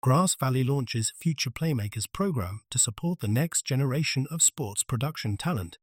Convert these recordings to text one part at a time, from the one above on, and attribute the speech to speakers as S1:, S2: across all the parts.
S1: Grass Valley launches Future Playmakers program to support the next generation of sports production talent.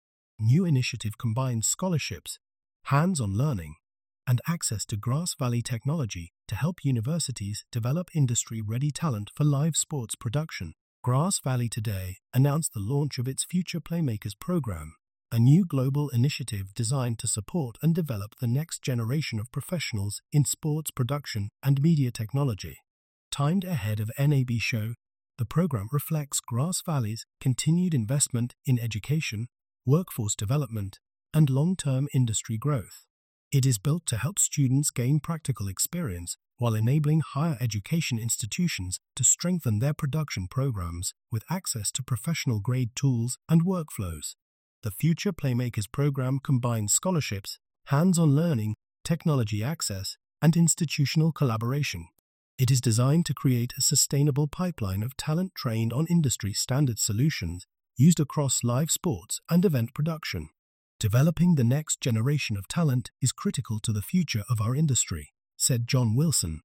S1: New initiative combines scholarships, hands-on learning, and access to Grass Valley technology to help universities develop industry-ready talent for live sports production. Grass Valley today announced the launch of its Future Playmakers program, a new global initiative designed to support and develop the next generation of professionals in sports production and media technology. Timed ahead of NAB Show, the program reflects Grass Valley's continued investment in education, workforce development, and long-term industry growth. It is built to help students gain practical experience while enabling higher education institutions to strengthen their production programs with access to professional-grade tools and workflows. The Future Playmakers program combines scholarships, hands-on learning, technology access, and institutional collaboration. It is designed to create a sustainable pipeline of talent trained on industry-standard solutions used across live sports and event production. Developing the next generation of talent is critical to the future of our industry, said John Wilson,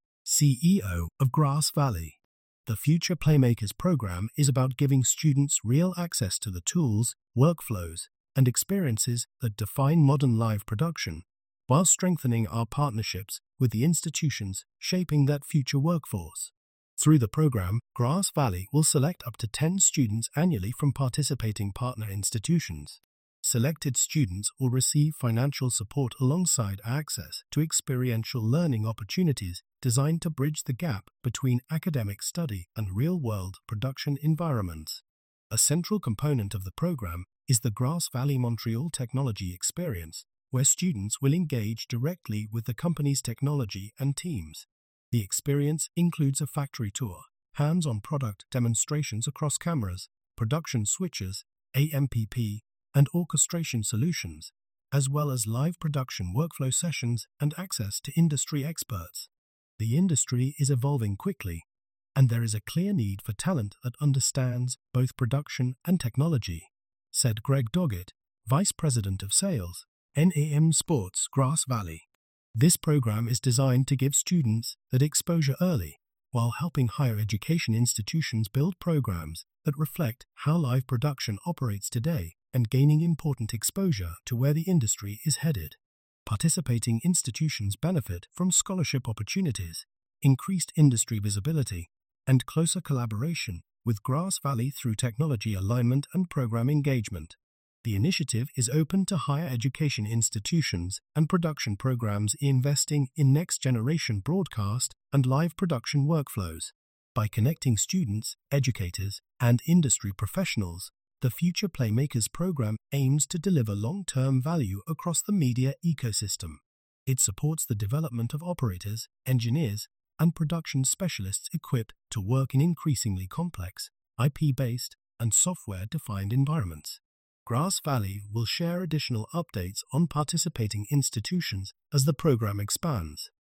S1: CEO of Grass Valley. The Future Playmakers program is about giving students real access to the tools, workflows, and experiences that define modern live production, while strengthening our partnerships with the institutions shaping that future workforce. Through the program, Grass Valley will select up to 10 students annually from participating partner institutions. Selected students will receive financial support alongside access to experiential learning opportunities designed to bridge the gap between academic study and real-world production environments. A central component of the program is the Grass Valley Montreal Technology Experience, where students will engage directly with the company's technology and teams. The experience includes a factory tour, hands-on product demonstrations across cameras, production switches, AMPP, and orchestration solutions, as well as live production workflow sessions and access to industry experts. The industry is evolving quickly, and there is a clear need for talent that understands both production and technology, said Greg Doggett, Vice President of Sales, NAM Sports Grass Valley. This program is designed to give students that exposure early, while helping higher education institutions build programs that reflect how live production operates today and gaining important exposure to where the industry is headed. Participating institutions benefit from scholarship opportunities, increased industry visibility, and closer collaboration with Grass Valley through technology alignment and program engagement. The initiative is open to higher education institutions and production programs investing in next-generation broadcast and live production workflows. By connecting students, educators, and industry professionals, the Future Playmakers program aims to deliver long-term value across the media ecosystem. It supports the development of operators, engineers, and production specialists equipped to work in increasingly complex, IP-based, and software-defined environments. Grass Valley will share additional updates on participating institutions as the program expands.